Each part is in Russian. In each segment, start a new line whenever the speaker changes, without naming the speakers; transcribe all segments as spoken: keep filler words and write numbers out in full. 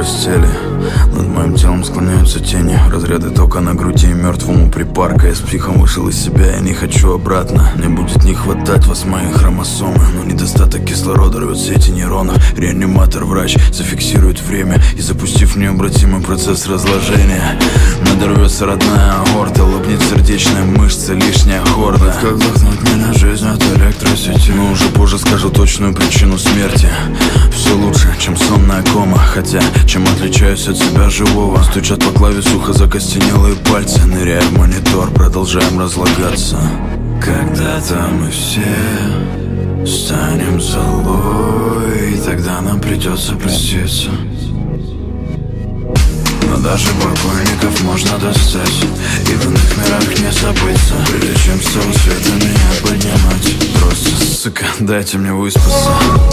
постели. Над моим телом склоняются тени, разряды тока на груди мертвому припарка. Я с психом вышел из себя, я не хочу обратно. Мне будет не хватать вас, мои хромосомы, но недостаток кислорода рвет сети нейронов. Реаниматор, врач зафиксирует время и, запустив необратимый процесс разложения, надорвется родная аорта, лопнет сердечная мышца, лишняя хорда. Как вдохнуть мне на жизнь от электросети, но уже позже скажу точную причину смерти. Все лучше, чем сонная кома, хотя чем отличаюсь от себя живого? Стучат по клаве сухо закостенелые пальцы, ныряя в монитор, продолжаем разлагаться. Когда-то мы все станем золой, и тогда нам придется проститься. Но даже покойников можно достать и в иных мирах не забыться. Прежде чем с того света меня поднимать, просто, сука, дайте мне выспаться.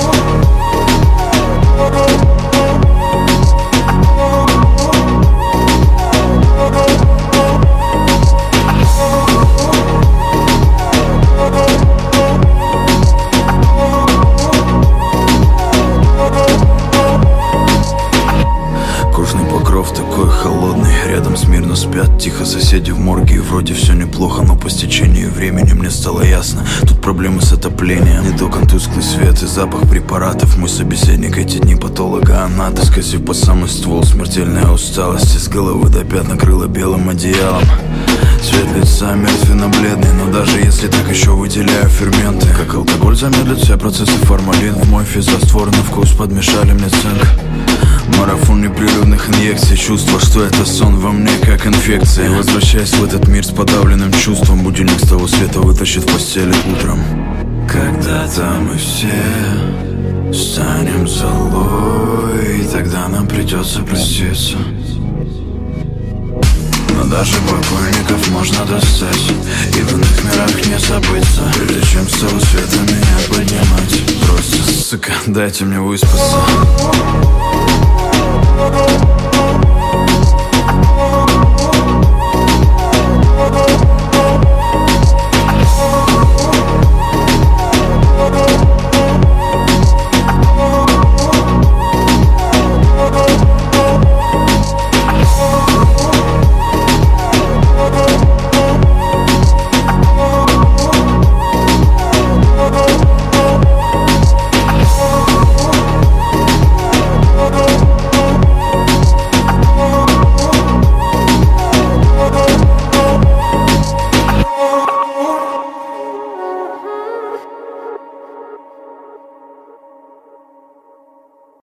Кожный покров такой холодный, рядом смирно спят тихо соседи в морге. И вроде все неплохо, но по стечению времени мне стало ясно: тут проблемы с отоплением. Не током тусклый свет и запах препаратов. Мой собеседник эти дни патолога-анатом. Скосив по самый ствол, смертельная усталость с головы до пят накрыла белым одеялом. Цвет лица мертвенно-бледный, но даже если так, еще выделяю ферменты. Как алкоголь замедлит все процессы, формалин в мой физраствор на вкус подмешали мне цинк. Марафон непрерывных инъекций, чувство, что это сон во мне, как инфекция. Возвращаясь в этот мир с подавленным чувством, будильник с того света вытащит в постели утром. Когда-то мы все станем золой, и тогда нам придется проститься. Но даже покойников можно достать и в иных мирах не забыться. Прежде чем с того света меня поднимать, просто, сука, дайте мне выспаться.